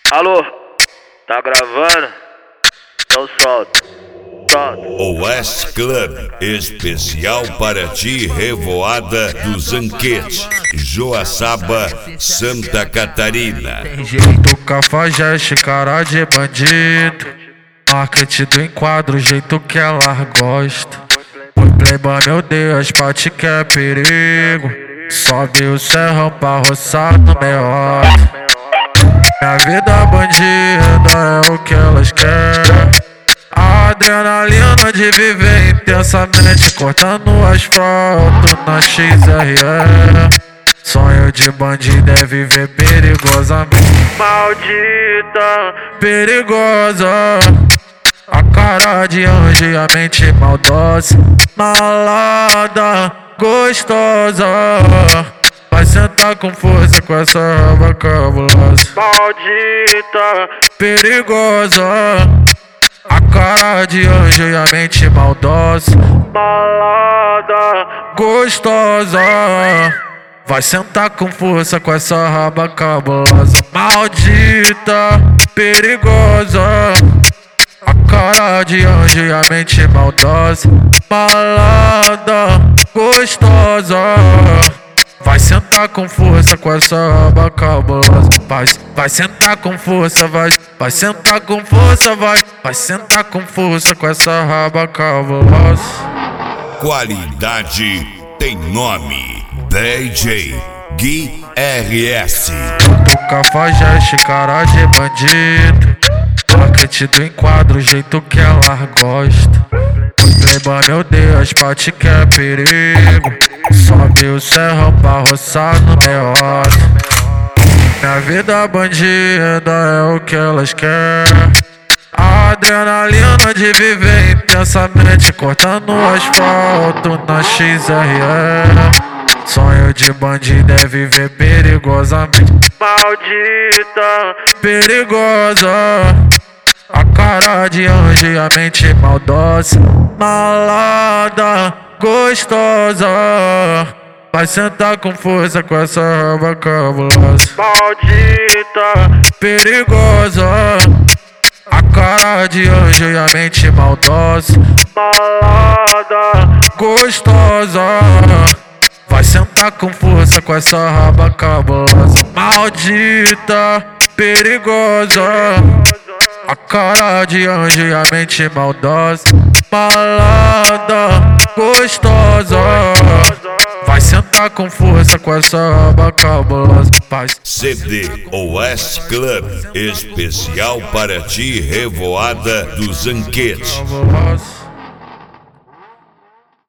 Alô, tá gravando? Então solta. Pronto. Oeste Club, especial para ti, Revoada do Zanquete, Joaçaba, Santa Catarina. Tem jeito cafajeste, cara de bandido. Marketing do enquadro, jeito que ela gosta. O playboy, meu Deus, pra ti que é perigo. Sobe o serrão pra roçar no meio. Minha vida bandida é o que elas querem. A adrenalina de viver intensamente, cortando o asfalto na XRE. Sonho de bandido é viver perigosamente. Maldita, perigosa, a cara de anjo e a mente maldosa. Malada, gostosa, vai sentar com força com essa raba cabulosa. Maldita, perigosa, a cara de anjo e a mente maldosa. Malada, gostosa, vai sentar com força com essa raba cabulosa. Maldita, perigosa, a cara de anjo e a mente maldosa. Malada, gostosa, vai sentar com força com essa raba cabulosa. Vai sentar com força, vai sentar com força, vai sentar com força com essa raba cabulosa. Qualidade tem nome, DJ Gui RS. Do cafajeste, cara de bandido. Marketing do enquadro, jeito que ela gosta. O playboy, meu Deus, pra ti que é perigo. Sobe o serrão pra roçar no meio. Minha vida bandida é o que elas querem. A adrenalina de viver intensamente, cortando o asfalto na XRE. Sonho de bandido é viver perigosamente. Maldita, perigosa, a cara de anjo e a mente maldosa. Malada, gostosa, vai sentar com força com essa raba cabulosa. Maldita, perigosa, a cara de anjo e a mente maldosa. Malada, gostosa, vai sentar com força com essa raba cabulosa. Maldita, perigosa, a cara de anjo e a mente maldosa. Malada, gostosa, vai sentar com força com essa raba cabulosa. CD Oeste Club, especial para ti, Revoada do Zanquete.